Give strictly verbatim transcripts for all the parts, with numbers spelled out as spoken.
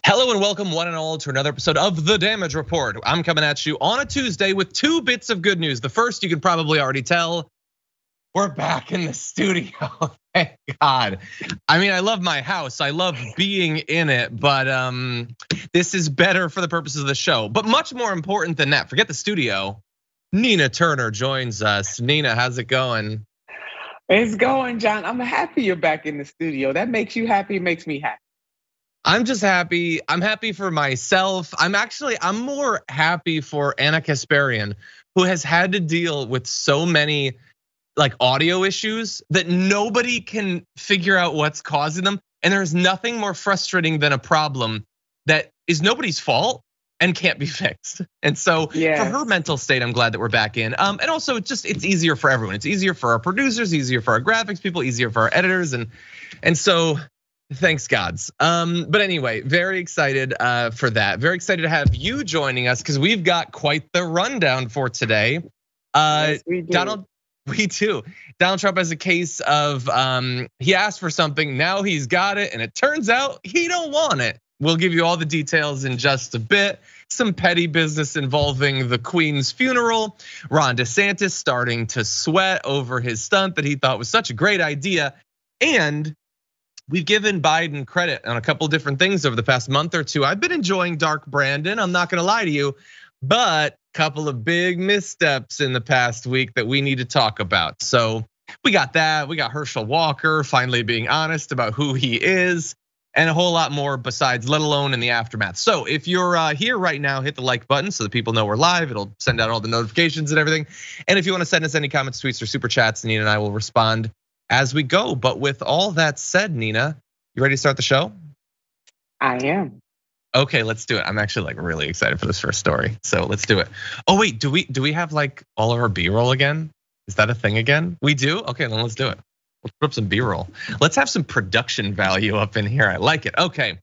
Hello and welcome one and all to another episode of The Damage Report. I'm coming at you on a Tuesday with two bits of good news. The first, you can probably already tell, we're back in the studio, thank God. I mean, I love my house, I love being in it, but um, this is better for the purposes of the show. But much more important than that, forget the studio, Nina Turner joins us. Nina, how's it going? It's going, John. I'm happy you're back in the studio. That makes you happy, makes me happy. I'm just happy. I'm happy for myself. I'm actually, I'm more happy for Ana Kasparian, who has had to deal with so many like audio issues that nobody can figure out what's causing them. And there's nothing more frustrating than a problem that is nobody's fault and can't be fixed. And so yes. For her mental state, I'm glad that we're back in. Um, and also it's just, it's easier for everyone. It's easier for our producers, easier for our graphics people, easier for our editors. And, and so thanks gods. Um, but anyway, very excited for that. Very excited to have you joining us because we've got quite the rundown for today. Uh, yes, we do. Donald, we do. Donald Trump has a case of um, he asked for something, now he's got it, and it turns out he don't want it. We'll give you all the details in just a bit. Some petty business involving the Queen's funeral. Ron DeSantis starting to sweat over his stunt that he thought was such a great idea. And we've given Biden credit on a couple different things over the past month or two. I've been enjoying Dark Brandon, I'm not gonna lie to you, but a couple of big missteps in the past week that we need to talk about. So we got that, we got Herschel Walker finally being honest about who he is, and a whole lot more besides, let alone in the aftermath. So if you're here right now, hit the like button so that people know we're live. It'll send out all the notifications and everything. And if you wanna send us any comments, tweets, or super chats, Nina and I will respond as we go. But with all that said, Nina, you ready to start the show? I am. Okay, let's do it. I'm actually like really excited for this first story. So let's do it. Oh wait, do we do we have like all of our B-roll again? Is that a thing again? We do? Okay, then let's do it. Let's put up some B-roll. Let's have some production value up in here. I like it. Okay.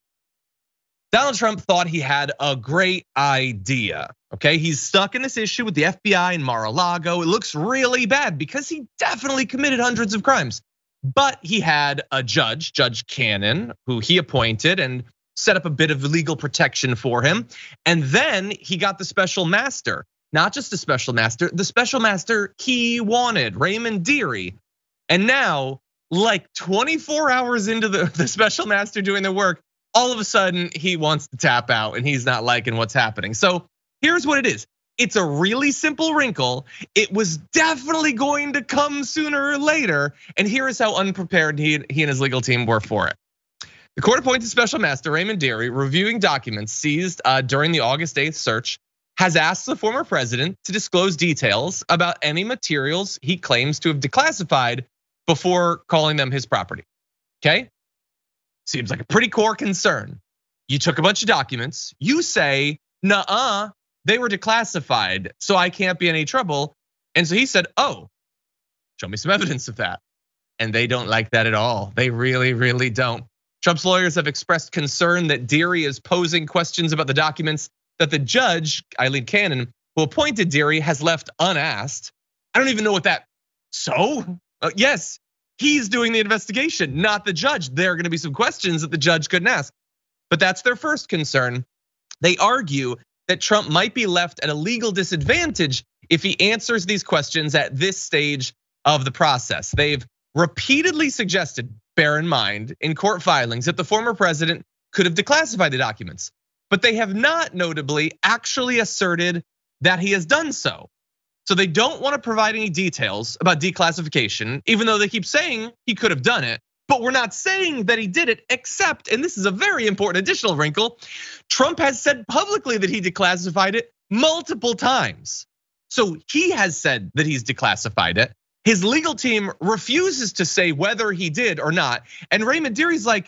Donald Trump thought he had a great idea. Okay, he's stuck in this issue with the F B I in Mar-a-Lago. It looks really bad because he definitely committed hundreds of crimes. But he had a judge, Judge Cannon, who he appointed and set up a bit of legal protection for him. And then he got the special master, not just the special master, the special master he wanted, Raymond Dearie. And now, like twenty-four hours into the, the special master doing the work, all of a sudden he wants to tap out and he's not liking what's happening. So here's what it is. It's a really simple wrinkle. It was definitely going to come sooner or later. And here is how unprepared he, he and his legal team were for it. The court appointed special master Raymond Dearie, reviewing documents seized during the August eighth search, has asked the former president to disclose details about any materials he claims to have declassified before calling them his property, okay? Seems like a pretty core concern. You took a bunch of documents, you say, nuh-uh, they were declassified, so I can't be in any trouble. And so he said, oh, show me some evidence of that. And they don't like that at all. They really, really don't. Trump's lawyers have expressed concern that Dearie is posing questions about the documents that the judge, Eileen Cannon, who appointed Dearie, has left unasked. I don't even know what that, so? Yes, he's doing the investigation, not the judge. There are gonna be some questions that the judge couldn't ask. But that's their first concern. They argue that Trump might be left at a legal disadvantage if he answers these questions at this stage of the process. They've repeatedly suggested, bear in mind, in court filings that the former president could have declassified the documents, but they have not notably actually asserted that he has done so. So they don't want to provide any details about declassification, even though they keep saying he could have done it. But we're not saying that he did it, except, and this is a very important additional wrinkle, Trump has said publicly that he declassified it multiple times. So he has said that he's declassified it. His legal team refuses to say whether he did or not. And Raymond Dearie's like,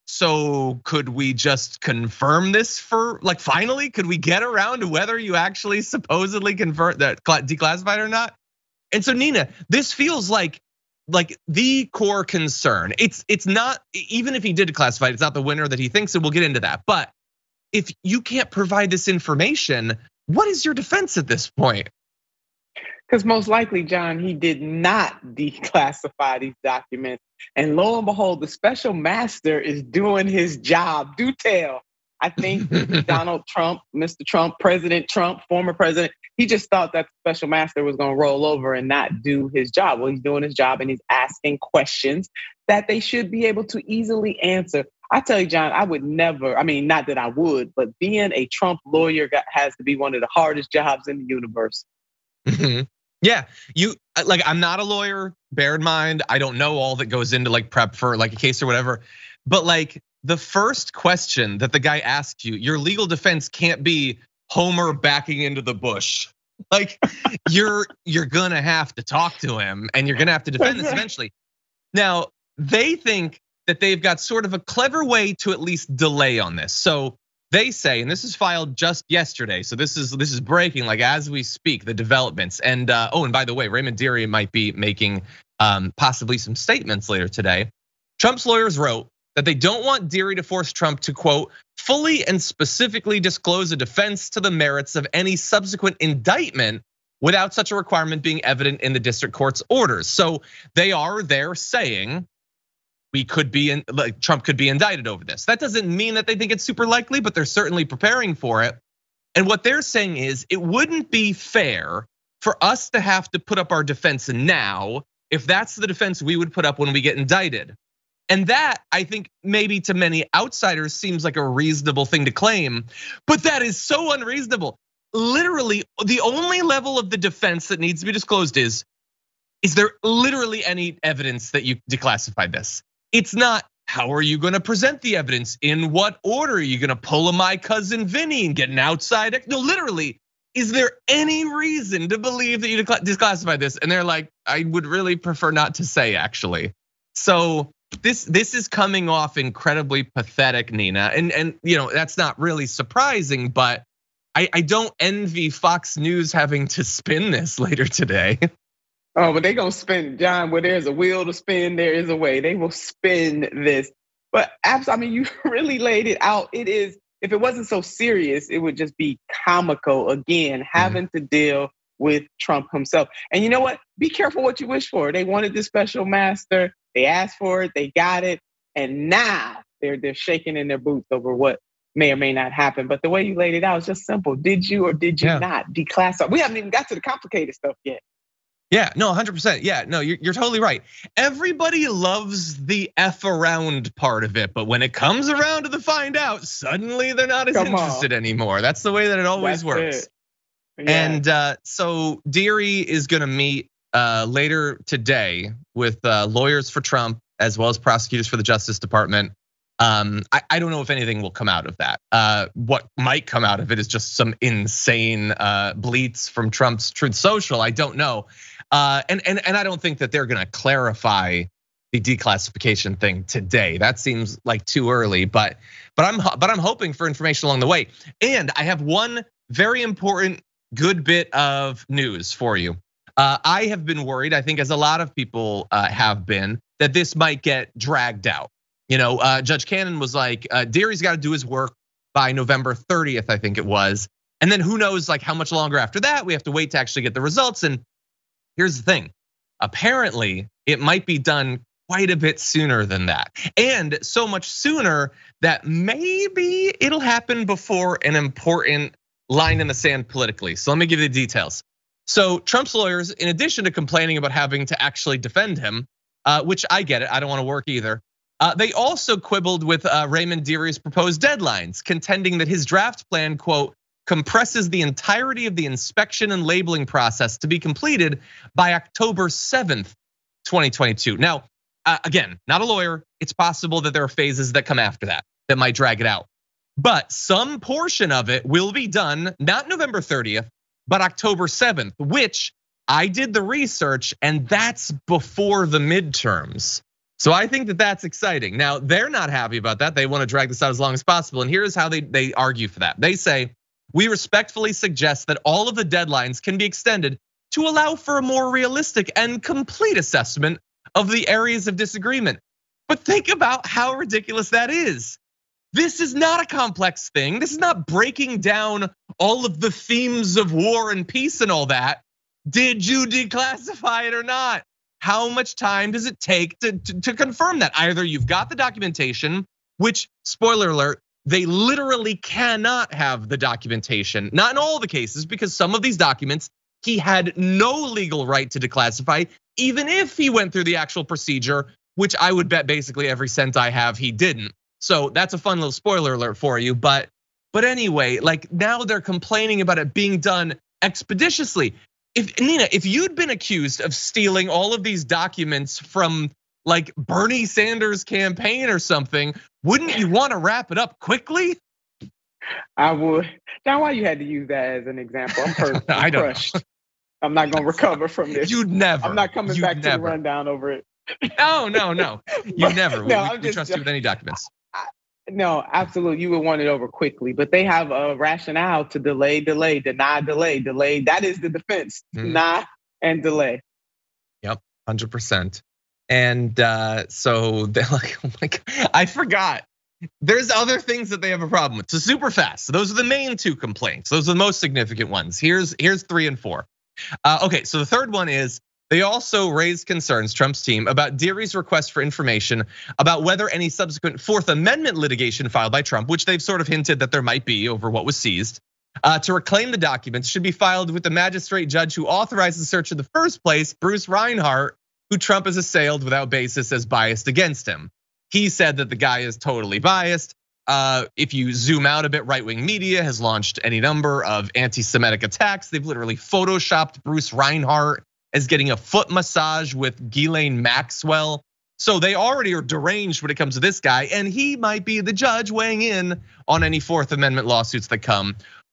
so could we just confirm this for, like, finally, could we get around to whether you actually supposedly confirm that declassified or not? And so Nina, this feels like like the core concern. It's it's not, even if he did declassify it, it's not the winner that he thinks, and we'll get into that. But if you can't provide this information, what is your defense at this point? Because most likely, John, he did not declassify these documents. And lo and behold, the special master is doing his job. Do tell. I think Donald Trump, Mister Trump, President Trump, former president, he just thought that the special master was going to roll over and not do his job. Well, he's doing his job and he's asking questions that they should be able to easily answer. I tell you, John, I would never, I mean, not that I would, but being a Trump lawyer got, has to be one of the hardest jobs in the universe. Mm-hmm. Yeah, you like, I'm not a lawyer, bear in mind, I don't know all that goes into like prep for like a case or whatever, but like, the first question that the guy asks you, your legal defense can't be Homer backing into the bush. Like you're you're gonna have to talk to him and you're gonna have to defend this eventually. Now, they think that they've got sort of a clever way to at least delay on this. So they say, and this is filed just yesterday, so this is this is breaking like as we speak, the developments. And uh, oh, and by the way, Raymond Deary might be making um, possibly some statements later today. Trump's lawyers wrote that they don't want Deary to force Trump to, quote, fully and specifically disclose a defense to the merits of any subsequent indictment without such a requirement being evident in the district court's orders. So they are there saying we could be in, like Trump could be indicted over this. That doesn't mean that they think it's super likely, but they're certainly preparing for it. And what they're saying is it wouldn't be fair for us to have to put up our defense now if that's the defense we would put up when we get indicted. And that, I think, maybe to many outsiders seems like a reasonable thing to claim, but that is so unreasonable. Literally, the only level of the defense that needs to be disclosed is, is there literally any evidence that you declassified this? It's not, how are you gonna present the evidence? In what order are you gonna pull a My Cousin Vinny and get an outside? No, literally, is there any reason to believe that you declassified this? And they're like, I would really prefer not to say, actually. So, This this is coming off incredibly pathetic, Nina, and and you know that's not really surprising, but I, I don't envy Fox News having to spin this later today. Oh, but they gonna spin, John. Where there's a wheel to spin, there is a way. They will spin this. But absolutely, I mean, you really laid it out. It is. If it wasn't so serious, it would just be comical. Again, having mm-hmm. to deal with Trump himself. And you know what? Be careful what you wish for. They wanted this special master. They asked for it, they got it, and now they're they're shaking in their boots over what may or may not happen. But the way you laid it out is just simple. Did you or did you yeah. not declassify? We haven't even got to the complicated stuff yet. Yeah, no, one hundred percent. Yeah, no, you're, you're totally right. Everybody loves the F around part of it, but when it comes around to the find out, suddenly they're not as Come interested on. anymore. That's the way that it always That's works. It. Yeah. And uh, so Deary is gonna meet Uh, later today with uh, lawyers for Trump as well as prosecutors for the Justice Department. Um, I, I don't know if anything will come out of that. Uh, what might come out of it is just some insane uh, bleats from Trump's Truth Social. I don't know, uh, and and and I don't think that they're going to clarify the declassification thing today. That seems like too early. But but I'm but I'm hoping for information along the way. And I have one very important good bit of news for you. Uh, I have been worried, I think as a lot of people uh, have been, that this might get dragged out. You know, uh, Judge Cannon was like, uh, Deary's got to do his work by November thirtieth, I think it was. And then who knows like how much longer after that, we have to wait to actually get the results. And here's the thing, apparently it might be done quite a bit sooner than that. And so much sooner that maybe it'll happen before an important line in the sand politically. So let me give you the details. So Trump's lawyers, in addition to complaining about having to actually defend him, uh, which I get it, I don't want to work either. Uh, they also quibbled with uh, Raymond Deary's proposed deadlines, contending that his draft plan, quote, compresses the entirety of the inspection and labeling process to be completed by October seventh, twenty twenty-two. Now, uh, again, not a lawyer. It's possible that there are phases that come after that that might drag it out. But some portion of it will be done, not November thirtieth, but October seventh, which I did the research and that's before the midterms. So I think that that's exciting. Now, they're not happy about that. They want to drag this out as long as possible. And here's how they, they argue for that. They say, we respectfully suggest that all of the deadlines can be extended to allow for a more realistic and complete assessment of the areas of disagreement. But think about how ridiculous that is. This is not a complex thing. This is not breaking down all of the themes of war and peace and all that. Did you declassify it or not? How much time does it take to, to, to confirm that? Either you've got the documentation, which, spoiler alert, they literally cannot have the documentation. Not in all the cases, because some of these documents he had no legal right to declassify, even if he went through the actual procedure, which I would bet basically every cent I have he didn't. So that's a fun little spoiler alert for you. But but anyway, like now they're complaining about it being done expeditiously. If Nina, if you'd been accused of stealing all of these documents from like Bernie Sanders' campaign or something, wouldn't you want to wrap it up quickly? I would. Now, why you had to use that as an example? I'm hurt. I'm I don't crushed. Know. I'm not gonna recover from this. You'd never. I'm not coming You'd back never. to the rundown over it. No, no, no. You never. No, we, I'm we just trust you with any documents. No, absolutely. You would want it over quickly, but they have a rationale to delay, delay, deny, delay, delay. That is the defense: mm-hmm. deny and delay. Yep, one hundred percent. And uh, so they're like, oh my God, I forgot. There's other things that they have a problem with. So super fast. So those are the main two complaints. Those are the most significant ones. Here's here's three and four. Uh, okay, so the third one is they also raised concerns, Trump's team, about Deary's request for information about whether any subsequent Fourth Amendment litigation filed by Trump, which they've sort of hinted that there might be over what was seized, uh, to reclaim the documents should be filed with the magistrate judge who authorized the search in the first place, Bruce Reinhart, who Trump has assailed without basis as biased against him. He said that the guy is totally biased. Uh, if you zoom out a bit, right-wing media has launched any number of anti-Semitic attacks. They've literally photoshopped Bruce Reinhart as getting a foot massage with Ghislaine Maxwell. So they already are deranged when it comes to this guy, and he might be the judge weighing in on any Fourth Amendment lawsuits that come.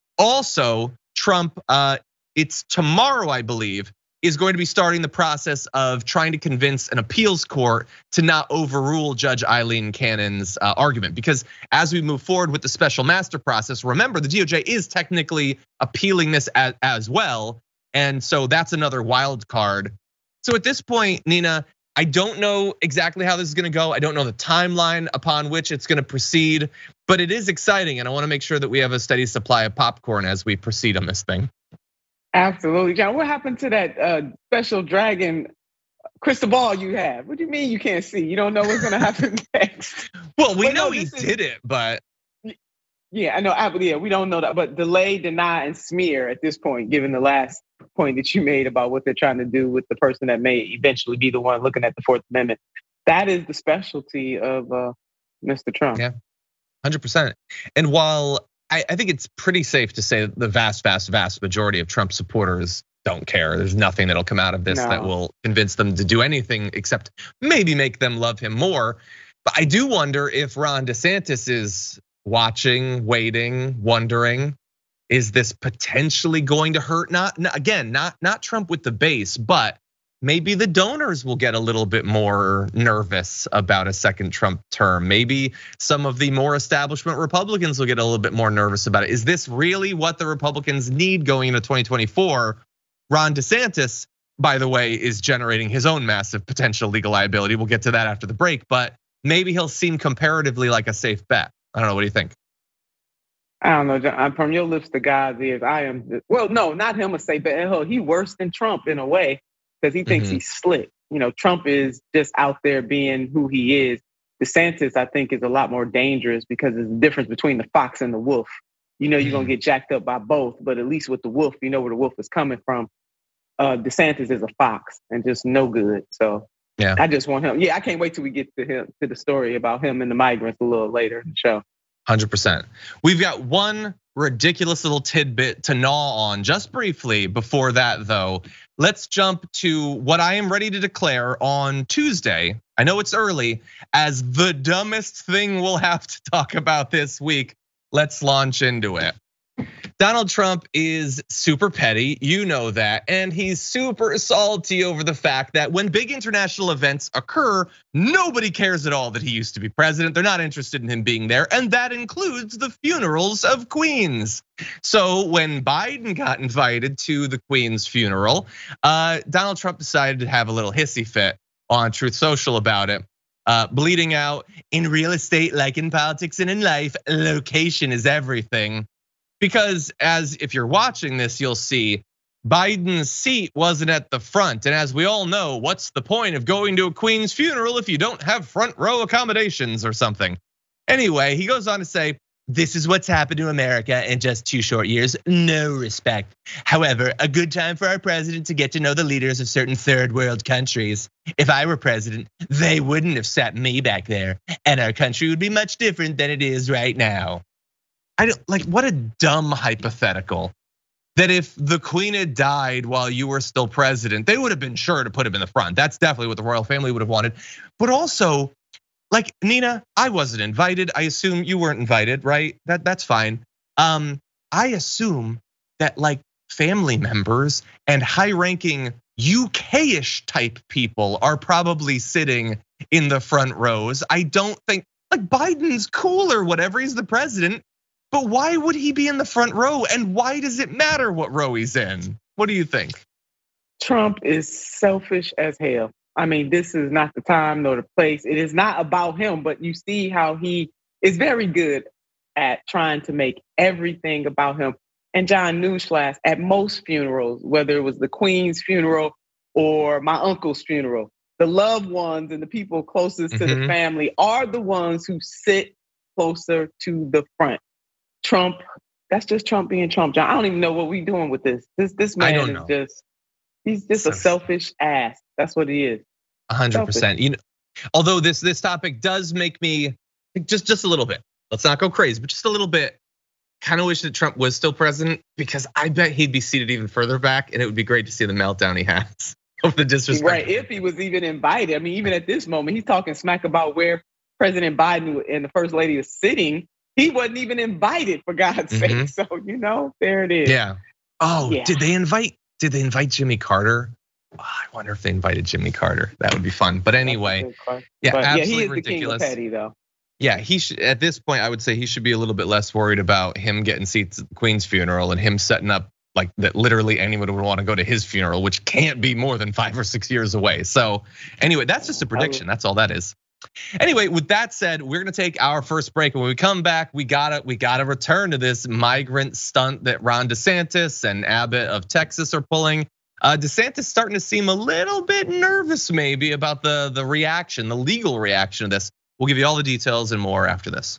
Also, Trump, it's tomorrow, I believe, is going to be starting the process of trying to convince an appeals court to not overrule Judge Eileen Cannon's argument. Because as we move forward with the special master process, remember the D O J is technically appealing this as, as well. And so that's another wild card. So at this point, Nina, I don't know exactly how this is gonna go. I don't know the timeline upon which it's gonna proceed, but it is exciting. And I wanna make sure that we have a steady supply of popcorn as we proceed on this thing. Absolutely, John. What happened to that uh, special dragon crystal ball you have? What do you mean you can't see? You don't know what's gonna happen next? Well, we but know no, he is, did it, but yeah, I know. Yeah, we don't know that. But delay, deny, and smear at this point, given the last point that you made about what they're trying to do with the person that may eventually be the one looking at the Fourth Amendment, that is the specialty of uh, Mister Trump. Yeah, one hundred percent. And while I think it's pretty safe to say that the vast, vast, vast majority of Trump supporters don't care. There's nothing that'll come out of this no. that will convince them to do anything except maybe make them love him more. But I do wonder if Ron DeSantis is watching, waiting, wondering, is this potentially going to hurt? Not again, not not Trump with the base, but maybe the donors will get a little bit more nervous about a second Trump term. Maybe some of the more establishment Republicans will get a little bit more nervous about it. Is this really what the Republicans need going into twenty twenty-four? Ron DeSantis, by the way, is generating his own massive potential legal liability. We'll get to that after the break, but maybe he'll seem comparatively like a safe bet. I don't know, what do you think? I don't know, John. From your lips to God's ears, I am, well, no, not him a safe bet. He worse than Trump in a way. Because he thinks mm-hmm. he's slick. You know, Trump is just out there being who he is. DeSantis, I think, is a lot more dangerous because there's a difference between the fox and the wolf. You know, you're mm-hmm. gonna get jacked up by both, but at least with the wolf, you know where the wolf is coming from. Uh, DeSantis is a fox and just no good. So yeah, I just want him. Yeah, I can't wait till we get to him to the story about him and the migrants a little later in the show. one hundred percent. We've got one ridiculous little tidbit to gnaw on just briefly. Before that, though, let's jump to what I am ready to declare on Tuesday. I know it's early, as the dumbest thing we'll have to talk about this week. Let's launch into it. Donald Trump is super petty, you know that, and he's super salty over the fact that when big international events occur, nobody cares at all that he used to be president. They're not interested in him being there, and that includes the funerals of queens. So when Biden got invited to the Queen's funeral, Donald Trump decided to have a little hissy fit on Truth Social about it. Uh, bleeding out, in real estate, like in politics and in life, location is everything. Because as if you're watching this, you'll see Biden's seat wasn't at the front. And as we all know, what's the point of going to a queen's funeral if you don't have front row accommodations or something? Anyway, he goes on to say, this is what's happened to America in just two short years. No respect. However, a good time for our president to get to know the leaders of certain third world countries. If I were president, they wouldn't have sat me back there, and our country would be much different than it is right now. I don't like, what a dumb hypothetical. That if the queen had died while you were still president, they would have been sure to put him in the front. That's definitely what the royal family would have wanted. But also, like, Nina, I wasn't invited. I assume you weren't invited, right? That that's fine. Um, I assume that like family members and high-ranking U K-ish type people are probably sitting in the front rows. I don't think, like, Biden's cool or whatever, he's the president, but why would he be in the front row? And why does it matter what row he's in? What do you think? Trump is selfish as hell. I mean, this is not the time nor the place. It is not about him, but you see how he is very good at trying to make everything about him. And John, newsflash, at most funerals, whether it was the Queen's funeral or my uncle's funeral, the loved ones and the people closest mm-hmm. to the family are the ones who sit closer to the front. Trump, that's just Trump being Trump, John. I don't even know what we're doing with this. This this man is know. just, he's just so, a selfish ass. That's what he is. A hundred percent. You know, although this this topic does make me just just a little bit. Let's not go crazy, but just a little bit. Kind of wish that Trump was still president because I bet he'd be seated even further back, and it would be great to see the meltdown he has of the disrespect. Right, if he was even invited. I mean, even at this moment, he's talking smack about where President Biden and the First Lady are sitting. He wasn't even invited, for God's mm-hmm. sake. So you know, there it is. Yeah. Oh, yeah. did they invite? Did they invite Jimmy Carter? Oh, I wonder if they invited Jimmy Carter. That would be fun. But anyway, yeah, but absolutely yeah, he is ridiculous. The king of petty, though. Yeah, he should. At this point, I would say he should be a little bit less worried about him getting seats at the Queen's funeral and him setting up like that. Literally, anyone would want to go to his funeral, which can't be more than five or six years away. So, anyway, that's just a prediction. That's all that is. Anyway, with that said, we're gonna take our first break. And when we come back, we gotta we gotta return to this migrant stunt that Ron DeSantis and Abbott of Texas are pulling. Uh, DeSantis starting to seem a little bit nervous, maybe, about the the reaction, the legal reaction to this. We'll give you all the details and more after this.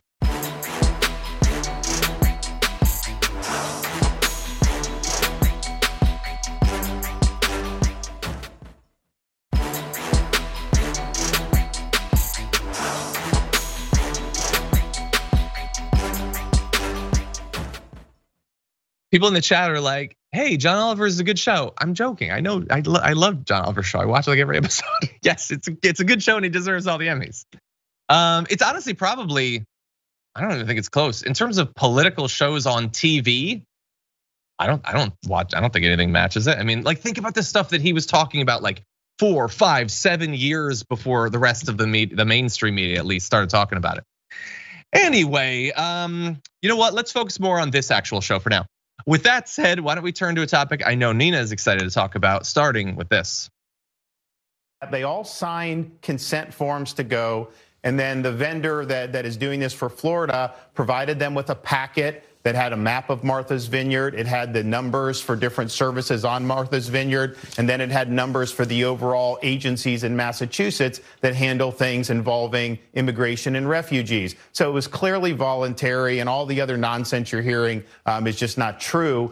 People in the chat are like, hey, John Oliver is a good show. I'm joking. I know, I, lo- I love John Oliver's show. I watch like every episode. Yes, it's a, it's a good show and he deserves all the Emmys. Um, it's honestly probably, I don't even think it's close. In terms of political shows on T V, I don't I don't watch, I don't think anything matches it. I mean, like think about the stuff that he was talking about like four, five, seven years before the rest of the media, the mainstream media at least started talking about it. Anyway, um, you know what? Let's focus more on this actual show for now. With that said, why don't we turn to a topic I know Nina is excited to talk about, starting with this. They all signed consent forms to go, and then the vendor that, that is doing this for Florida provided them with a packet that had a map of Martha's Vineyard. It had the numbers for different services on Martha's Vineyard, and then it had numbers for the overall agencies in Massachusetts that handle things involving immigration and refugees. So it was clearly voluntary, and all the other nonsense you're hearing um, is just not true.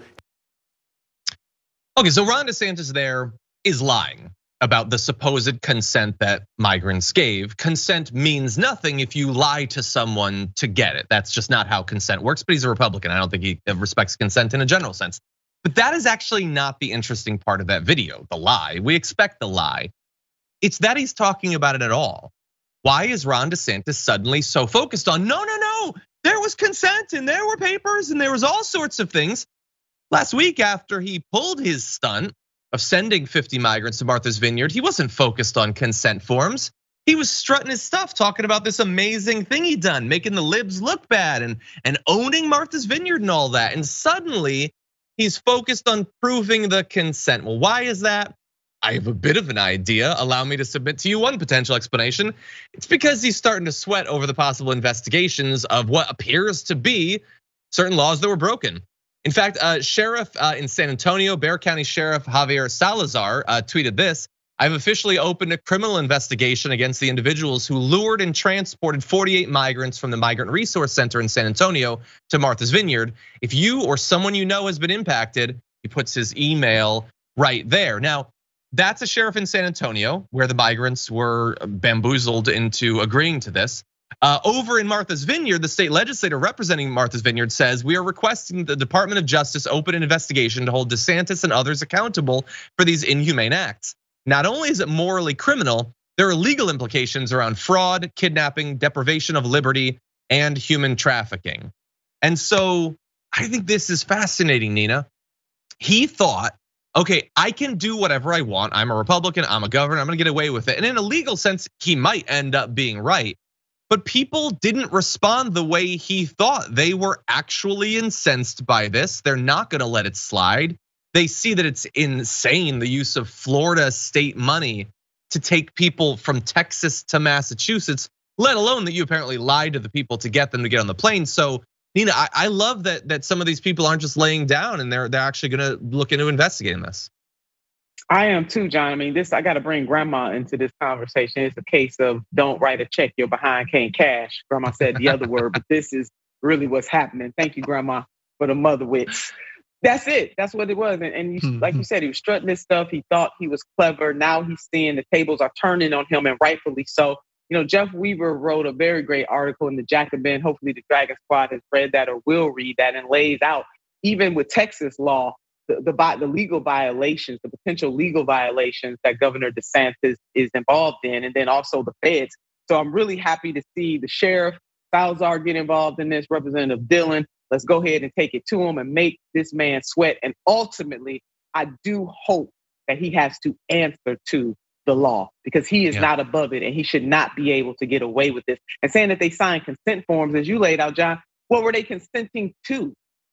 Okay, so Ron DeSantis there is lying about the supposed consent that migrants gave. Consent means nothing if you lie to someone to get it. That's just not how consent works, but he's a Republican. I don't think he respects consent in a general sense. But that is actually not the interesting part of that video, the lie. We expect the lie. It's that he's talking about it at all. Why is Ron DeSantis suddenly so focused on, no, no, no, there was consent and there were papers and there was all sorts of things. Last week after he pulled his stunt of sending fifty migrants to Martha's Vineyard, he wasn't focused on consent forms. He was strutting his stuff, talking about this amazing thing he'd done, making the libs look bad and, and owning Martha's Vineyard and all that. And suddenly he's focused on proving the consent. Well, why is that? I have a bit of an idea. Allow me to submit to you one potential explanation. It's because he's starting to sweat over the possible investigations of what appears to be certain laws that were broken. In fact, Sheriff in San Antonio, Bexar County Sheriff Javier Salazar tweeted this. I've officially opened a criminal investigation against the individuals who lured and transported forty-eight migrants from the Migrant Resource Center in San Antonio to Martha's Vineyard. If you or someone you know has been impacted, he puts his email right there. Now, that's a sheriff in San Antonio where the migrants were bamboozled into agreeing to this. Uh, over in Martha's Vineyard, the state legislator representing Martha's Vineyard says, we are requesting the Department of Justice open an investigation to hold DeSantis and others accountable for these inhumane acts. Not only is it morally criminal, there are legal implications around fraud, kidnapping, deprivation of liberty, and human trafficking. And so I think this is fascinating, Nina. He thought, okay, I can do whatever I want. I'm a Republican, I'm a governor, I'm gonna get away with it. And in a legal sense, he might end up being right. But people didn't respond the way he thought. They were actually incensed by this. They're not gonna let it slide. They see that it's insane, the use of Florida state money to take people from Texas to Massachusetts, let alone that you apparently lied to the people to get them to get on the plane. So Nina, I, I love that that some of these people aren't just laying down and they're they're actually gonna look into investigating this. I am too, John. I mean, this I got to bring Grandma into this conversation. It's a case of don't write a check you're behind can't cash. Grandma said the other word, but this is really what's happening. Thank you, Grandma, for the mother wits. That's it. That's what it was. And, and you, mm-hmm. like you said, he was strutting this stuff. He thought he was clever. Now he's seeing the tables are turning on him, and rightfully so. You know, Jeff Weaver wrote a very great article in the Jacobin. Hopefully the Dragon Squad has read that or will read that, and lays out, even with Texas law, the, the, the legal violations, the potential legal violations that Governor DeSantis is involved in, and then also the feds. So I'm really happy to see the sheriff, Salazar, get involved in this, Representative Dillon. Let's go ahead and take it to him and make this man sweat. And ultimately, I do hope that he has to answer to the law, because he is yeah. not above it and he should not be able to get away with this. And saying that they signed consent forms, as you laid out, John, what were they consenting to?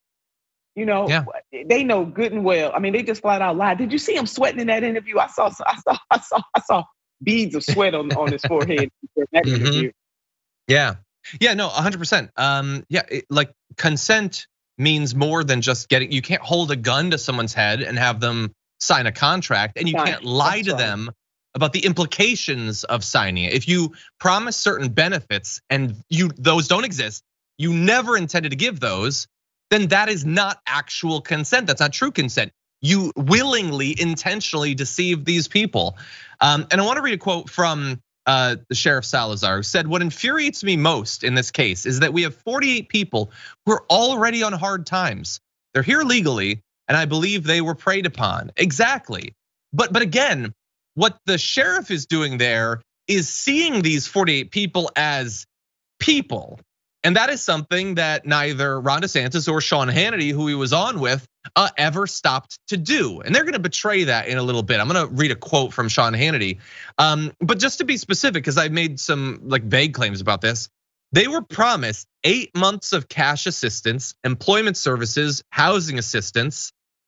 You know, yeah. they know good and well. I mean, they just flat out lied. Did you see him sweating in that interview? I saw, I saw, I saw, I saw beads of sweat on, on his forehead in that mm-hmm. interview. Yeah, yeah, no, one hundred percent. Um, yeah, it, like consent means more than just getting. You can't hold a gun to someone's head and have them sign a contract, and you Fine. can't lie That's to right. them about the implications of signing it. If you promise certain benefits and you those don't exist, you never intended to give those, then that is not actual consent. That's not true consent. You willingly, intentionally deceive these people. Um, and I want to read a quote from uh, the Sheriff Salazar, who said, "What infuriates me most in this case is that we have forty-eight people who are already on hard times. They're here legally, and I believe they were preyed upon." Exactly. But but again, what the sheriff is doing there is seeing these forty-eight people as people. And that is something that neither Ron DeSantis or Sean Hannity, who he was on with, uh, ever stopped to do. And they're gonna betray that in a little bit. I'm gonna read a quote from Sean Hannity. Um, but just to be specific, because I've made some like vague claims about this, they were promised eight months of cash assistance, employment services, housing assistance.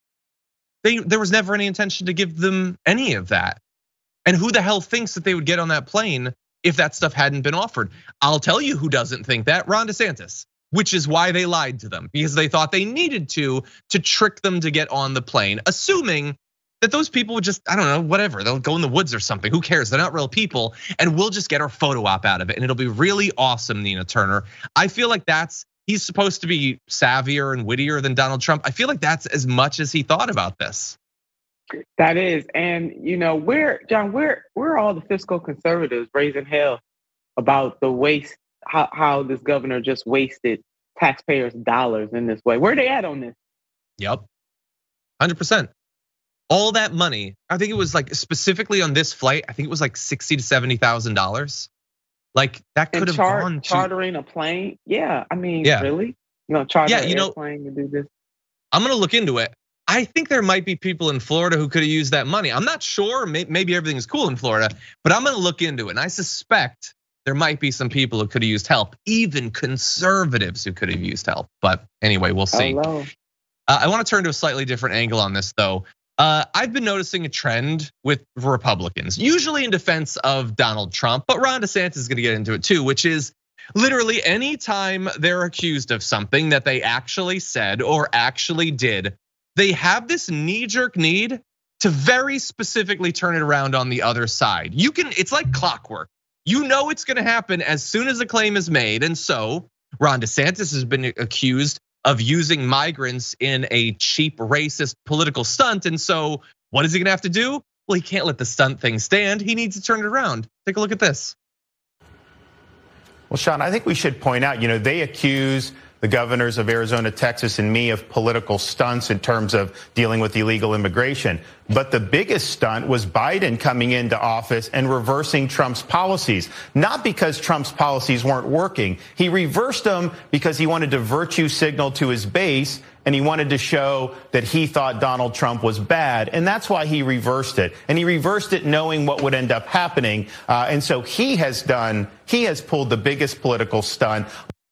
They, there was never any intention to give them any of that. And who the hell thinks that they would get on that plane if that stuff hadn't been offered? I'll tell you who doesn't think that, Ron DeSantis, which is why they lied to them, because they thought they needed to, to trick them to get on the plane, assuming that those people would just, I don't know, whatever, they'll go in the woods or something, who cares, they're not real people, and we'll just get our photo op out of it, and it'll be really awesome, Nina Turner. I feel like that's, he's supposed to be savvier and wittier than Donald Trump. I feel like that's as much as he thought about this. That is, and you know, where John, where where are all the fiscal conservatives raising hell about the waste, how, how this governor just wasted taxpayers' dollars in this way? Where are they at on this? Yep, one hundred percent. All that money, I think it was like specifically on this flight, I think it was like sixty to seventy thousand dollars. Like that could have char- gone to chartering a plane. Yeah, I mean, yeah. really, you know, charter yeah, an you airplane know, to do this. I'm gonna look into it. I think there might be people in Florida who could have used that money. I'm not sure, maybe everything's cool in Florida, but I'm gonna look into it. And I suspect there might be some people who could have used help, even conservatives who could have used help. But anyway, we'll see. Hello. Uh, I wanna turn to a slightly different angle on this though. Uh, I've been noticing a trend with Republicans, usually in defense of Donald Trump, but Ron DeSantis is gonna get into it too, which is literally anytime they're accused of something that they actually said or actually did, they have this knee-jerk need to very specifically turn it around on the other side. You can, it's like clockwork. You know it's gonna happen as soon as a claim is made. And so Ron DeSantis has been accused of using migrants in a cheap racist political stunt. And so what is he gonna have to do? Well, he can't let the stunt thing stand. He needs to turn it around. Take a look at this. Well, Sean, I think we should point out, you know, they accuse the governors of Arizona, Texas, and me of political stunts in terms of dealing with illegal immigration. But the biggest stunt was Biden coming into office and reversing Trump's policies, not because Trump's policies weren't working. He reversed them because he wanted to virtue signal to his base, and he wanted to show that he thought Donald Trump was bad. And that's why he reversed it. And he reversed it knowing what would end up happening. Uh, and so he has done, he has pulled the biggest political stunt.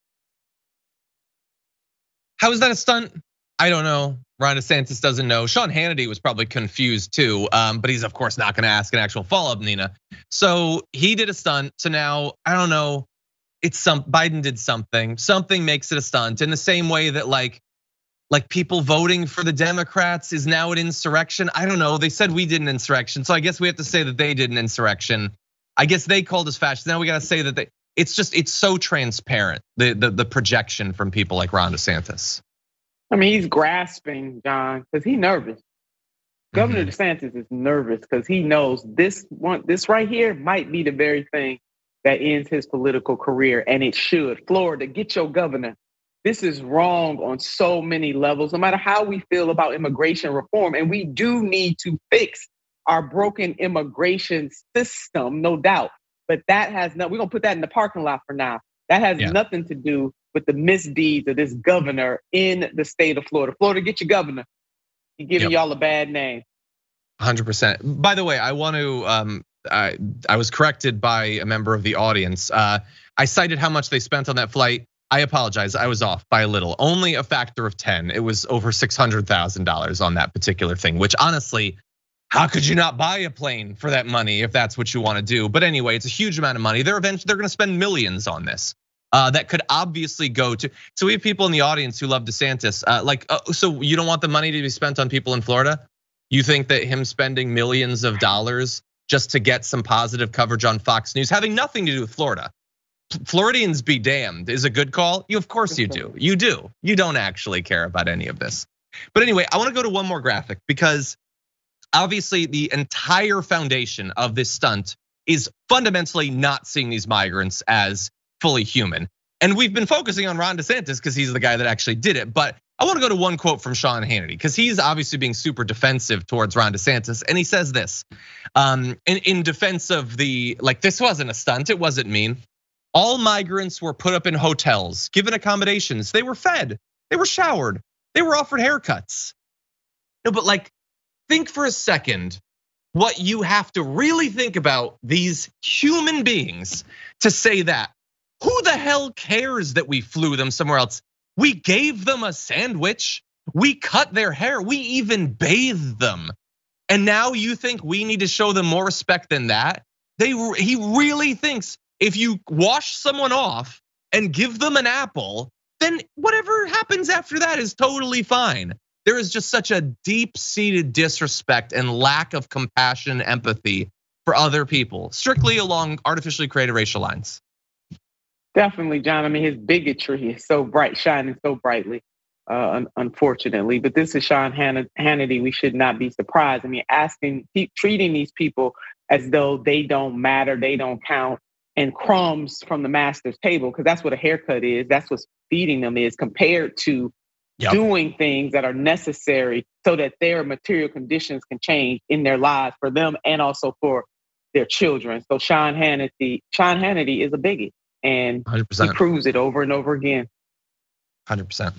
How is that a stunt? I don't know. Ron DeSantis doesn't know. Sean Hannity was probably confused too, um, but he's of course not gonna ask an actual follow-up, Nina. So he did a stunt, so now, I don't know, it's some, Biden did something. Something makes it a stunt in the same way that like, like people voting for the Democrats is now an insurrection. I don't know, they said we did an insurrection, so I guess we have to say that they did an insurrection. I guess they called us fascists, now we gotta say that they, it's just, it's so transparent, the, the, the projection from people like Ron DeSantis. I mean, he's grasping, John, because he's nervous. Mm-hmm. Governor DeSantis is nervous because he knows this one, this right here might be the very thing that ends his political career, and it should. Florida, get your governor. This is wrong on so many levels, no matter how we feel about immigration reform. And we do need to fix our broken immigration system, no doubt. But that has no, we're gonna put that in the parking lot for now. That has yeah. nothing to do with the misdeeds of this governor in the state of Florida. Florida, get your governor. He's giving yep. y'all a bad name. one hundred percent. By the way, I want to, um, I, I was corrected by a member of the audience. Uh, I cited how much they spent on that flight. I apologize, I was off by a little, only a factor of ten. It was over six hundred thousand dollars on that particular thing, which honestly, how could you not buy a plane for that money if that's what you want to do? But anyway, it's a huge amount of money. They're eventually they're going to spend millions on this. Uh, that could obviously go to. So we have people in the audience who love DeSantis. Uh, like, uh, so you don't want the money to be spent on people in Florida? You think that him spending millions of dollars just to get some positive coverage on Fox News, having nothing to do with Florida, Floridians be damned, is a good call? You, of course you do. You do. You don't actually care about any of this. But anyway, I want to go to one more graphic because obviously the entire foundation of this stunt is fundamentally not seeing these migrants as fully human. And we've been focusing on Ron DeSantis because he's the guy that actually did it. But I want to go to one quote from Sean Hannity because he's obviously being super defensive towards Ron DeSantis. And he says this um, in, in defense of the, like, this wasn't a stunt, it wasn't mean. All migrants were put up in hotels, given accommodations. They were fed, they were showered, they were offered haircuts. No, but like, think for a second what you have to really think about these human beings to say that. Who the hell cares that we flew them somewhere else? We gave them a sandwich, we cut their hair, we even bathed them. And now you think we need to show them more respect than that? They, he really thinks if you wash someone off and give them an apple, then whatever happens after that is totally fine. There is just such a deep-seated disrespect and lack of compassion and empathy for other people, strictly along artificially created racial lines. Definitely, John. I mean, his bigotry is so bright, shining so brightly, uh, unfortunately. But this is Sean Hannity. We should not be surprised. I mean, asking, treating these people as though they don't matter, they don't count, and crumbs from the master's table, because that's what a haircut is. That's what feeding them is, compared to yep. doing things that are necessary so that their material conditions can change in their lives for them and also for their children. So Sean Hannity, Sean Hannity is a bigot. And one hundred percent. He proves it over and over again. one hundred percent.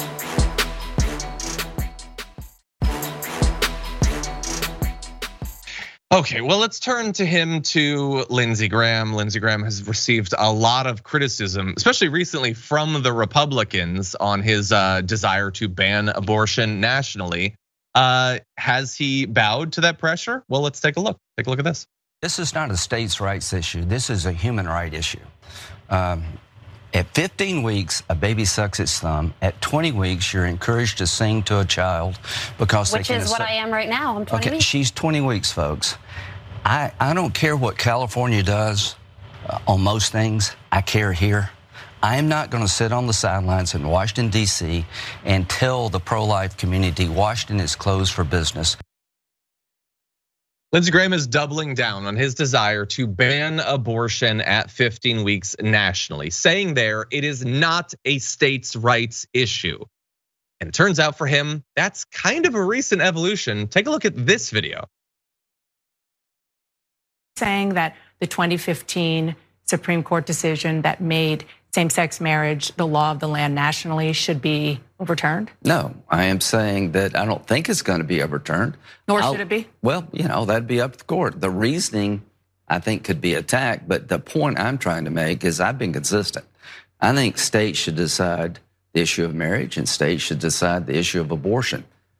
Okay, well, let's turn to him to Lindsey Graham. Lindsey Graham has received a lot of criticism, especially recently from the Republicans on his desire to ban abortion nationally. Uh, has he bowed to that pressure? Well, let's take a look. Take a look at this. This is not a states' rights issue. This is a human right issue. Um, At fifteen weeks, a baby sucks its thumb. At twenty weeks, you're encouraged to sing to a child because Which they can is what I am right now. I'm twenty Okay, weeks. she's twenty weeks, folks. I, I don't care what California does uh, on most things. I care here. I am not going to sit on the sidelines in Washington, D C and tell the pro-life community Washington is closed for business. Lindsey Graham is doubling down on his desire to ban abortion at fifteen weeks nationally, saying there it is not a states' rights issue. And it turns out for him, that's kind of a recent evolution. Take a look at this video. Saying that the twenty fifteen Supreme Court decision that made same-sex marriage the law of the land nationally should be overturned? No, I am saying that I don't think it's going to be overturned. Nor I'll, should it be? Well, you know, that'd be up to the court. The reasoning, I think, could be attacked, but the point I'm trying to make is I've been consistent. I think states should decide the issue of marriage and states should decide the issue of abortion.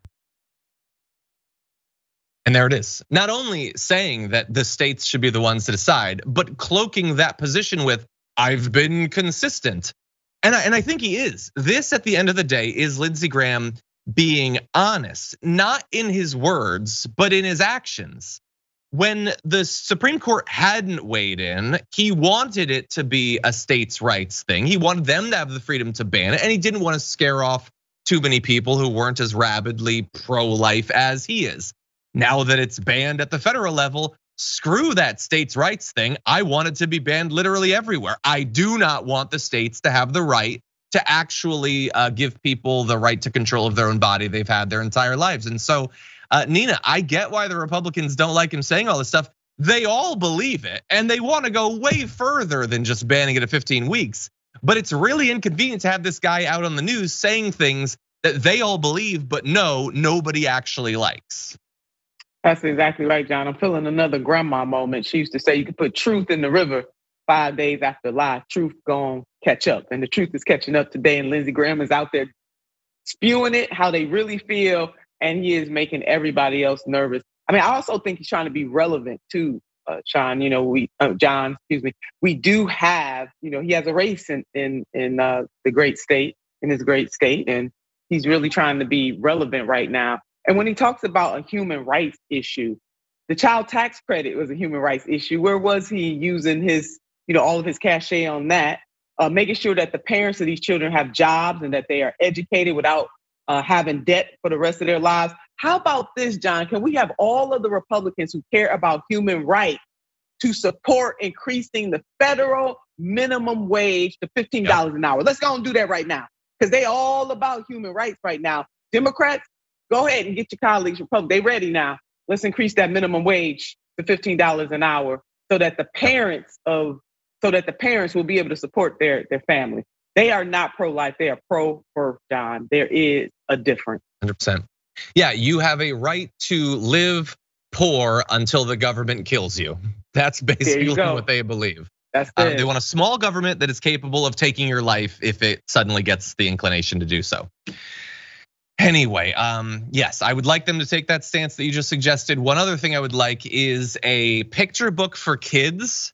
And there it is. Not only saying that the states should be the ones to decide, but cloaking that position with, I've been consistent. And I, and I think he is. This, at the end of the day, is Lindsey Graham being honest, not in his words, but in his actions. When the Supreme Court hadn't weighed in, he wanted it to be a states' rights thing. He wanted them to have the freedom to ban it, and he didn't want to scare off too many people who weren't as rabidly pro-life as he is. Now that it's banned at the federal level, screw that states' rights thing. I want it to be banned literally everywhere. I do not want the states to have the right to actually give people the right to control of their own body they've had their entire lives. And so, Nina, I get why the Republicans don't like him saying all this stuff. They all believe it, and they want to go way further than just banning it at fifteen weeks. But it's really inconvenient to have this guy out on the news saying things that they all believe, but no, nobody actually likes. That's exactly right, John. I'm feeling another grandma moment. She used to say you could put truth in the river five days after lie. Truth gonna catch up. And the truth is catching up today. And Lindsey Graham is out there spewing it, how they really feel. And he is making everybody else nervous. I mean, I also think he's trying to be relevant too, uh, Sean. You know, we, uh, John, excuse me. We do have, you know, he has a race in in in uh, the great state, in his great state, and he's really trying to be relevant right now. And when he talks about a human rights issue, the child tax credit was a human rights issue. Where was he using his, you know, all of his cachet on that? Uh, making sure that the parents of these children have jobs and that they are educated without uh, having debt for the rest of their lives. How about this, John? Can we have all of the Republicans who care about human rights to support increasing the federal minimum wage to fifteen dollars an hour? Let's go and do that right now, because they all about human rights right now. Democrats, go ahead and get your colleagues, Republicans, they ready now. Let's increase that minimum wage to fifteen dollars an hour so that the parents of, so that the parents will be able to support their, their family. They are not pro-life, they are pro-birth, John. There is a difference. one hundred percent. Yeah, you have a right to live poor until the government kills you. That's basically what they believe. That's uh, they want a small government that is capable of taking your life if it suddenly gets the inclination to do so. Anyway, um, yes, I would like them to take that stance that you just suggested. One other thing I would like is a picture book for kids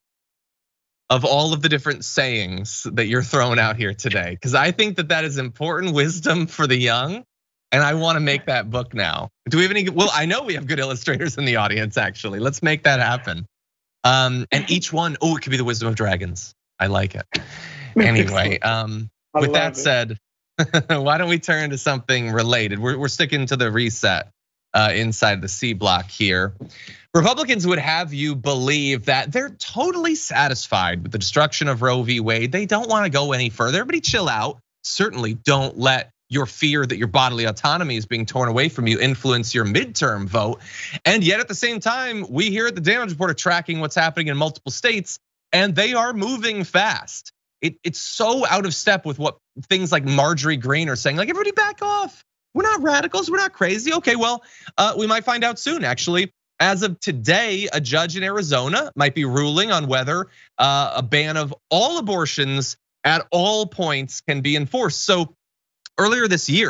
of all of the different sayings that you're throwing out here today, because I think that that is important wisdom for the young, and I want to make that book now. Do we have any? Well, I know we have good illustrators in the audience. Actually, let's make that happen. Um, and each one, oh, it could be the wisdom of dragons. I like it. Anyway, um, with that said. Why don't we turn to something related? We're, we're sticking to the reset uh, inside the C block here. Republicans would have you believe that they're totally satisfied with the destruction of Roe v. Wade. They don't want to go any further. Everybody chill out. Certainly don't let your fear that your bodily autonomy is being torn away from you influence your midterm vote. And yet at the same time, we here at the Damage Report are tracking what's happening in multiple states, and they are moving fast. It, it's so out of step with what things like Marjorie Greene are saying, like, everybody back off. We're not radicals, we're not crazy. Okay, well, uh, we might find out soon, actually. As of today, a judge in Arizona might be ruling on whether uh, a ban of all abortions at all points can be enforced. So earlier this year,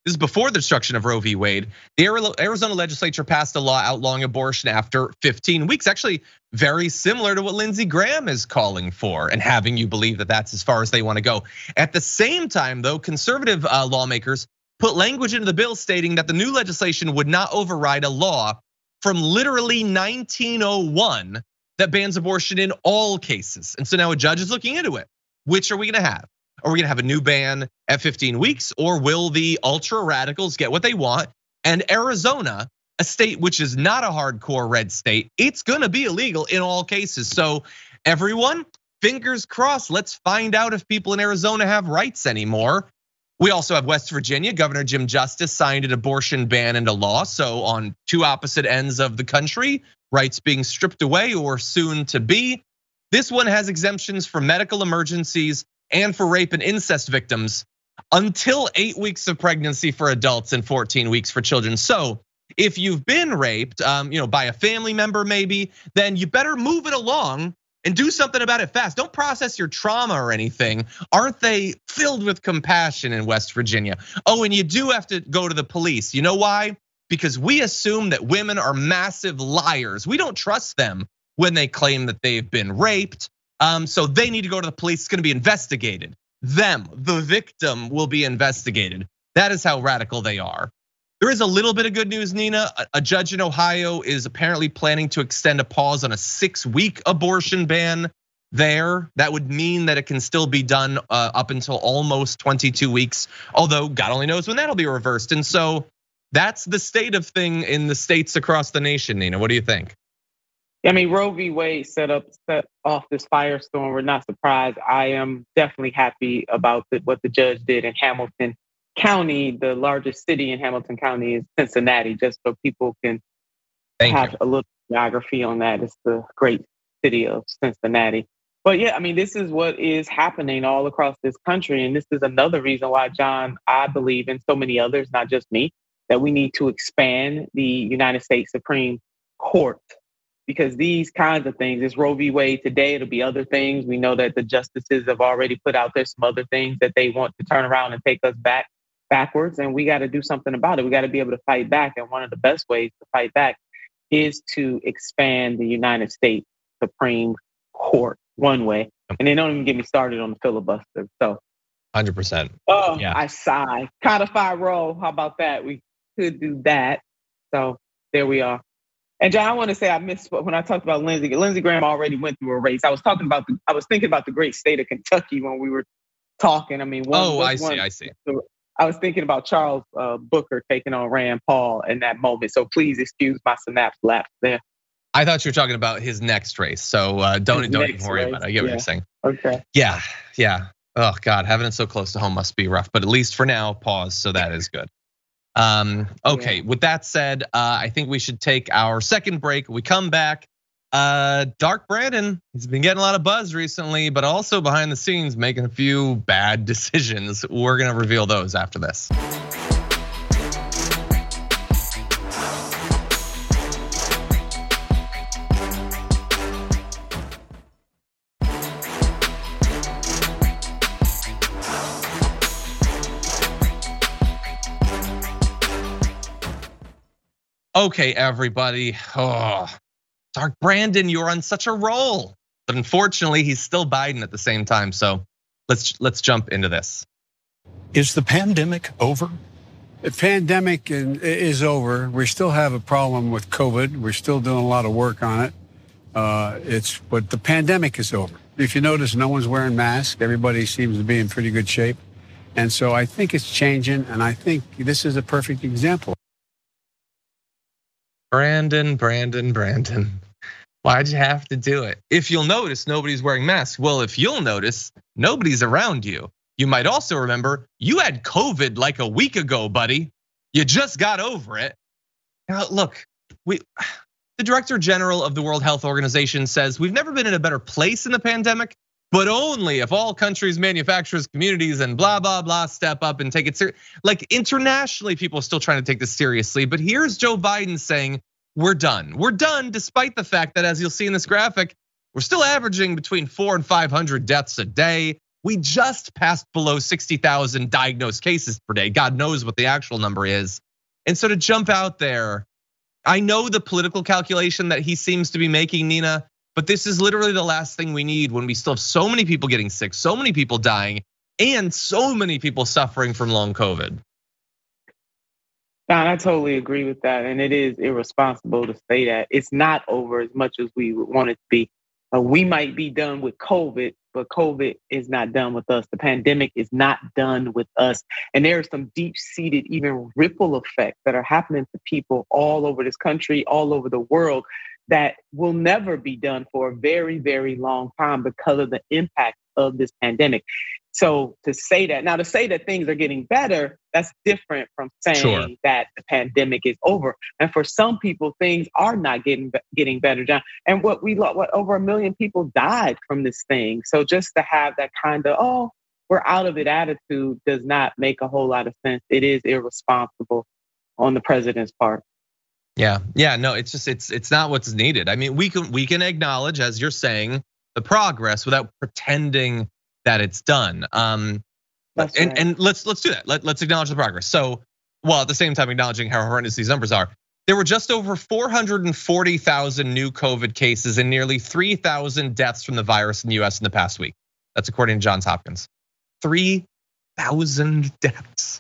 This is before the destruction of Roe v. Wade. The Arizona legislature passed a law outlawing abortion after fifteen weeks. Actually, very similar to what Lindsey Graham is calling for and having you believe that that's as far as they want to go. At the same time, though, conservative lawmakers put language into the bill stating that the new legislation would not override a law from literally nineteen oh one that bans abortion in all cases. And so now a judge is looking into it. Which are we gonna have? Are we gonna have a new ban at fifteen weeks, or will the ultra radicals get what they want? And Arizona, a state which is not a hardcore red state, it's gonna be illegal in all cases. So everyone, fingers crossed, let's find out if people in Arizona have rights anymore. We also have West Virginia. Governor Jim Justice signed an abortion ban into law. So on two opposite ends of the country, rights being stripped away or soon to be. This one has exemptions for medical emergencies and for rape and incest victims until eight weeks of pregnancy for adults and fourteen weeks for children. So if you've been raped, you know, by a family member maybe, then you better move it along and do something about it fast. Don't process your trauma or anything. Aren't they filled with compassion in West Virginia? Oh, and you do have to go to the police. You know why? Because we assume that women are massive liars. We don't trust them when they claim that they've been raped. So they need to go to the police. It's gonna be investigated. Them, the victim, will be investigated. That is how radical they are. There is a little bit of good news, Nina. A judge in Ohio is apparently planning to extend a pause on a six-week abortion ban there. That would mean that it can still be done up until almost twenty-two weeks, although God only knows when that'll be reversed. And so that's the state of thing in the states across the nation, Nina. What do you think? I mean, Roe v. Wade set up, set off this firestorm. We're not surprised. I am definitely happy about the, what the judge did in Hamilton County. The largest city in Hamilton County is Cincinnati, just so people can Thank have you. a little geography on that. It's the great city of Cincinnati. But yeah, I mean, this is what is happening all across this country. And this is another reason why, John, I believe, and so many others, not just me, that we need to expand the United States Supreme Court. Because these kinds of things, it's Roe v. Wade today, it'll be other things. We know that the justices have already put out there some other things that they want to turn around and take us back backwards. And we got to do something about it. We got to be able to fight back. And one of the best ways to fight back is to expand the United States Supreme Court one way. And they don't even get me started on the filibuster. So one hundred percent. Oh, yeah. I sigh. Codify Roe. How about that? We could do that. So there we are. And John, I want to say I missed when I talked about Lindsey. Lindsey Graham already went through a race. I was talking about the, I was thinking about the great state of Kentucky when we were talking. I mean, one, oh, I one, see, I see. I was thinking about Charles uh, Booker taking on Rand Paul in that moment. So please excuse my synapse lapse there. I thought you were talking about his next race. So uh, don't His don't next even worry race, about it. I get what yeah. you're saying. Okay. Yeah, yeah. Oh God, having it so close to home must be rough. But at least for now, pause. So that is good. Um, okay, yeah. With that said, uh, I think we should take our second break. We come back. Uh, Dark Brandon, he's been getting a lot of buzz recently, but also behind the scenes making a few bad decisions. We're gonna reveal those after this. Okay, everybody. Oh, Dark Brandon, you're on such a roll. But unfortunately, he's still Biden at the same time. So let's let's jump into this. Is the pandemic over? The pandemic is over. We still have a problem with COVID. We're still doing a lot of work on it. Uh, it's but the pandemic is over. If you notice, no one's wearing masks. Everybody seems to be in pretty good shape. And so I think it's changing. And I think this is a perfect example. Brandon, Brandon, Brandon. Why'd you have to do it? If you'll notice, nobody's wearing masks. Well, if you'll notice, nobody's around you. You might also remember you had COVID like a week ago, buddy. You just got over it. Now, look, we, the Director General of the World Health Organization says we've never been in a better place in the pandemic, but only if all countries, manufacturers, communities, and blah, blah, blah step up and take it seriously. Like internationally, people are still trying to take this seriously. But here's Joe Biden saying, we're done. We're done, despite the fact that, as you'll see in this graphic, we're still averaging between four and five hundred deaths a day. We just passed below sixty thousand diagnosed cases per day. God knows what the actual number is. And so to jump out there, I know the political calculation that he seems to be making, Nina, but this is literally the last thing we need when we still have so many people getting sick, so many people dying, and so many people suffering from long COVID. Don, I totally agree with that. And it is irresponsible to say that it's not over as much as we would want it to be. Uh, we might be done with COVID, but COVID is not done with us. The pandemic is not done with us. And there are some deep-seated, even ripple effects that are happening to people all over this country, all over the world, that will never be done for a very, very long time because of the impact of this pandemic. So to say that, now to say that things are getting better, that's different from saying sure. that the pandemic is over. And for some people, things are not getting getting better, John. And what we what over a million people died from this thing. So just to have that kind of, oh, we're out of it attitude does not make a whole lot of sense. It is irresponsible on the president's part. Yeah, yeah, no, it's just it's it's not what's needed. I mean, we can we can acknowledge, as you're saying, the progress without pretending that it's done. Um, That's and right. and let's let's do that. Let, let's acknowledge the progress. So, while at the same time acknowledging how horrendous these numbers are, there were just over four hundred forty thousand new COVID cases and nearly three thousand deaths from the virus in the U S in the past week. That's according to Johns Hopkins. three thousand deaths.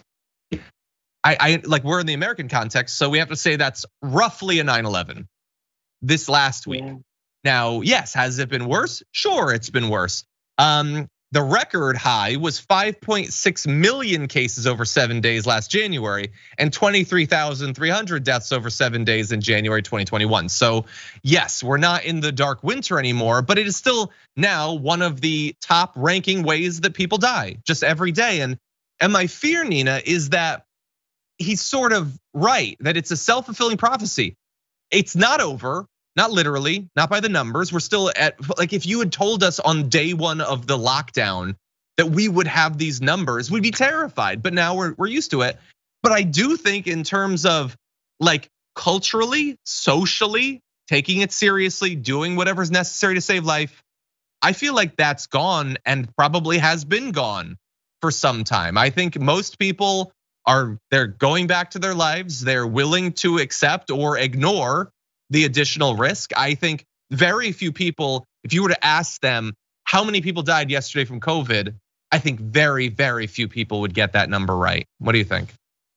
I, I like we're in the American context, so we have to say that's roughly a nine eleven this last week. Yeah. Now, yes, has it been worse? Sure, it's been worse. Um, the record high was five point six million cases over seven days last January and twenty-three thousand three hundred deaths over seven days in January twenty twenty-one. So yes, we're not in the dark winter anymore, but it is still now one of the top ranking ways that people die just every day. And, and my fear, Nina, is that he's sort of right, that it's a self-fulfilling prophecy. It's not over. Not literally, not by the numbers. We're still at, like, if you had told us on day one of the lockdown that we would have these numbers, we'd be terrified. But now we're we're used to it. But I do think in terms of like culturally, socially, taking it seriously, doing whatever's necessary to save life, I feel like that's gone and probably has been gone for some time. I think most people are, they're going back to their lives. They're willing to accept or ignore the additional risk. I think very few people, if you were to ask them how many people died yesterday from COVID, I think very, very few people would get that number right. What do you think?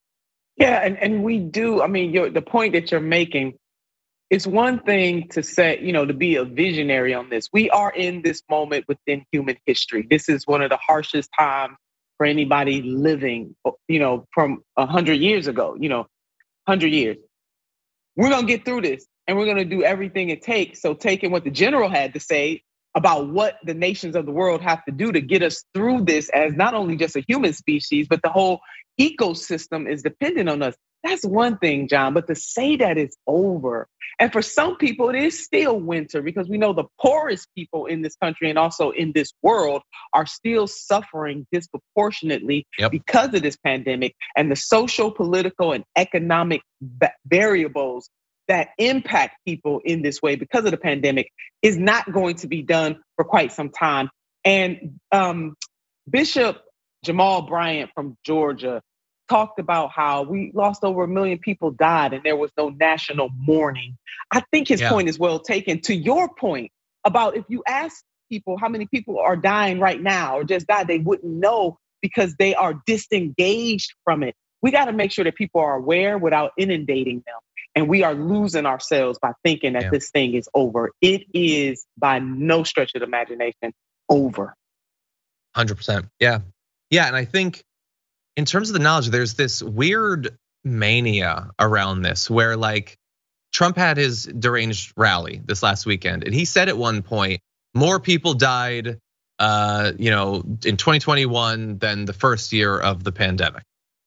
Yeah, and, and we do. I mean, you're, the point that you're making, it's one thing to say, you know, to be a visionary on this. We are in this moment within human history. This is one of the harshest times for anybody living, you know, from a hundred years ago, you know, hundred years. We're gonna get through this. And we're going to do everything it takes. So taking what the general had to say about what the nations of the world have to do to get us through this as not only just a human species, but the whole ecosystem is dependent on us. That's one thing, John, but to say that it's over. And for some people, it is still winter because we know the poorest people in this country and also in this world are still suffering disproportionately yep. because of this pandemic and the social, political, and economic variables that impact people in this way because of the pandemic is not going to be done for quite some time. And um, Bishop Jamal Bryant from Georgia talked about how we lost over a million people died and there was no national mourning. I think his yeah. point is well taken. To your point about if you ask people how many people are dying right now or just died, they wouldn't know because they are disengaged from it. We got to make sure that people are aware without inundating them. And we are losing ourselves by thinking that yeah. this thing is over. It is by no stretch of the imagination over. one hundred percent. Yeah. Yeah. And I think in terms of the knowledge, there's this weird mania around this where like Trump had his deranged rally this last weekend. And he said at one point, more people died uh, you know, in twenty twenty-one than the first year of the pandemic.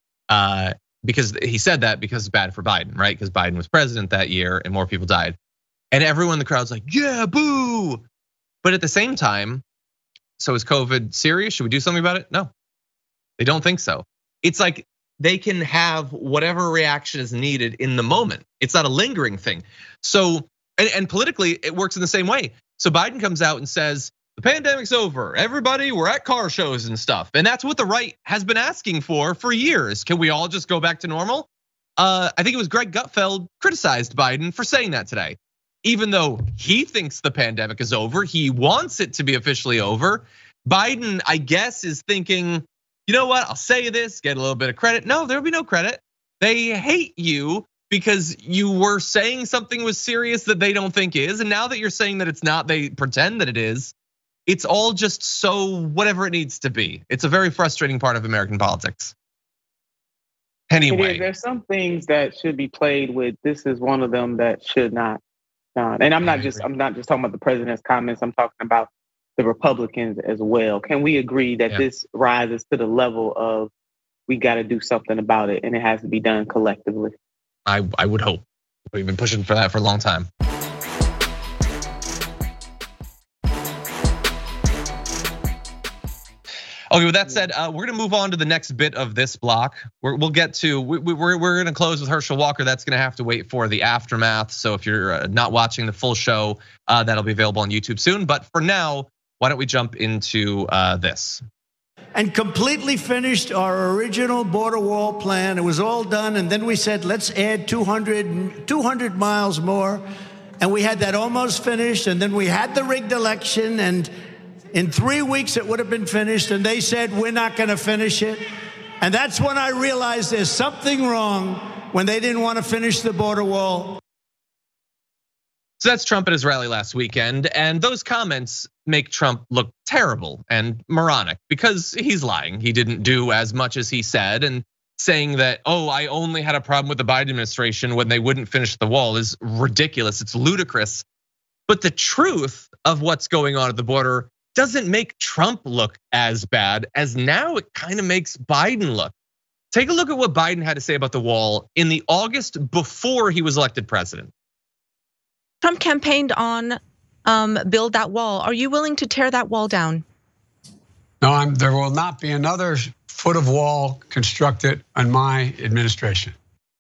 Uh, Because he said that because it's bad for Biden, right? Because Biden was president that year and more people died. And everyone in the crowd's like, yeah, boo. But at the same time, so is COVID serious? Should we do something about it? No, they don't think so. It's like they can have whatever reaction is needed in the moment. It's not a lingering thing. So, and, and politically, it works in the same way. So Biden comes out and says, the pandemic's over. Everybody, we're at car shows and stuff. And that's what the right has been asking for for years. Can we all just go back to normal? Uh, I think it was Greg Gutfeld criticized Biden for saying that today. Even though he thinks the pandemic is over, he wants it to be officially over. Biden, I guess, is thinking, you know what, I'll say this, get a little bit of credit. No, there'll be no credit. They hate you because you were saying something was serious that they don't think is. And now that you're saying that it's not, they pretend that it is. It's all just so whatever it needs to be. It's a very frustrating part of American politics. Anyway. There's some things that should be played with. This is one of them that should not. Uh, and I'm not just I'm not just talking about the president's comments. I'm talking about the Republicans as well. Can we agree that yeah. this rises to the level of we got to do something about it, and it has to be done collectively? I I would hope. We've been pushing for that for a long time. Okay, with that said, uh, we're gonna move on to the next bit of this block. We're, we'll get to, we, we're, we're gonna close with Herschel Walker. That's gonna have to wait for the aftermath. So if you're not watching the full show, uh, that'll be available on YouTube soon. But for now, why don't we jump into uh, this? And completely finished our original border wall plan. It was all done. And then we said, let's add two hundred, two hundred miles more. And we had that almost finished. And then we had the rigged election, and in three weeks, it would have been finished, and they said, we're not going to finish it. And that's when I realized there's something wrong when they didn't want to finish the border wall. So that's Trump at his rally last weekend, and those comments make Trump look terrible and moronic because he's lying. He didn't do as much as he said, and saying that, oh, I only had a problem with the Biden administration when they wouldn't finish the wall is ridiculous. It's ludicrous. But the truth of what's going on at the border doesn't make Trump look as bad as now it kind of makes Biden look. Take a look at what Biden had to say about the wall in the August before he was elected president. Trump campaigned on um, build that wall. Are you willing to tear that wall down? No, I'm, there will not be another foot of wall constructed on my administration.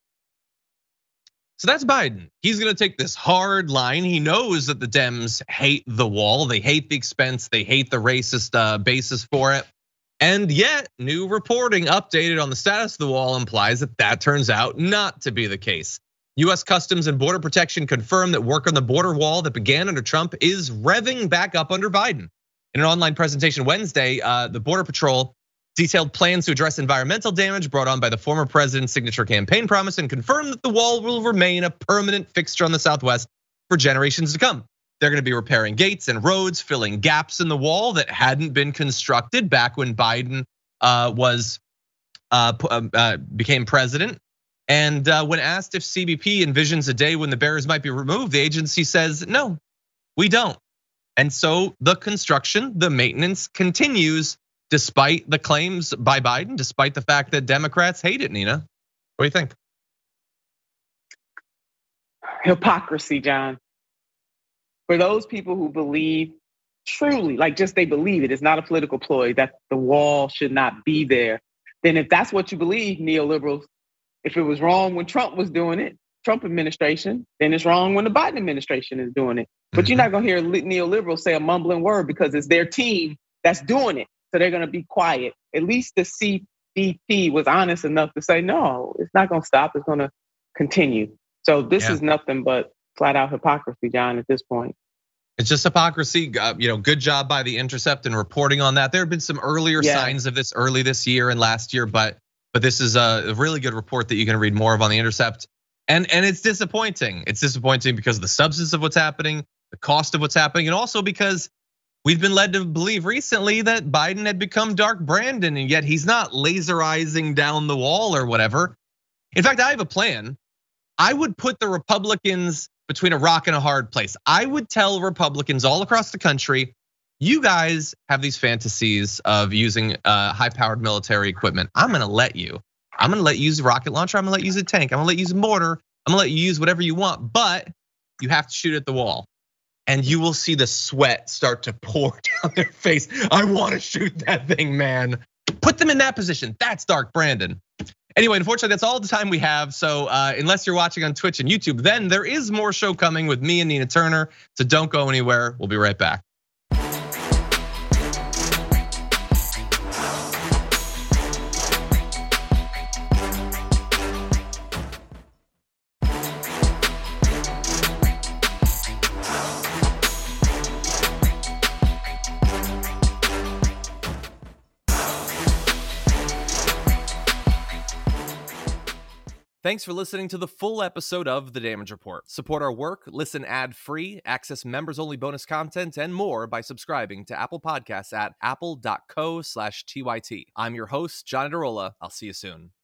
So that's Biden. He's gonna take this hard line. He knows that the Dems hate the wall. They hate the expense. They hate the racist basis for it. And yet, new reporting updated on the status of the wall implies that that turns out not to be the case. U S Customs and Border Protection confirmed that work on the border wall that began under Trump is revving back up under Biden. In an online presentation Wednesday, the Border Patrol detailed plans to address environmental damage brought on by the former president's signature campaign promise and confirmed that the wall will remain a permanent fixture on the Southwest for generations to come. They're gonna be repairing gates and roads, filling gaps in the wall that hadn't been constructed back when Biden was became president. And when asked if C B P envisions a day when the barriers might be removed, the agency says, no, we don't. And so the construction, the maintenance continues despite the claims by Biden, despite the fact that Democrats hate it, Nina. What do you think? Hypocrisy, John. For those people who believe truly, like just they believe it, it's not a political ploy, that the wall should not be there, then if that's what you believe, neoliberals, if it was wrong when Trump was doing it, Trump administration, then it's wrong when the Biden administration is doing it. But you're not gonna hear neoliberals say a mumbling word because it's their team that's doing it. So they're gonna be quiet. At least the C B P was honest enough to say, no, it's not gonna stop, it's gonna continue. So this yeah. is nothing but flat out hypocrisy, John, at this point. It's just hypocrisy. You know, good job by The Intercept in reporting on that. There have been some earlier yeah. signs of this early this year and last year, but but this is a really good report that you can read more of on The Intercept. And and it's disappointing. It's disappointing because of the substance of what's happening, the cost of what's happening, and also because we've been led to believe recently that Biden had become Dark Brandon, and yet he's not laserizing down the wall or whatever. In fact, I have a plan. I would put the Republicans between a rock and a hard place. I would tell Republicans all across the country, you guys have these fantasies of using high-powered military equipment. I'm gonna let you. I'm gonna let you use a rocket launcher. I'm gonna let you use a tank. I'm gonna let you use a mortar. I'm gonna let you use whatever you want, but you have to shoot at the wall. And you will see the sweat start to pour down their face. I wanna shoot that thing, man. Put them in that position. That's Dark Brandon. Anyway, unfortunately, that's all the time we have. So unless you're watching on Twitch and YouTube, then there is more show coming with me and Nina Turner. So don't go anywhere. We'll be right back. Thanks for listening to the full episode of The Damage Report. Support our work, listen ad-free, access members-only bonus content, and more by subscribing to Apple Podcasts at apple.co slash TYT. I'm your host, John Adarola. I'll see you soon.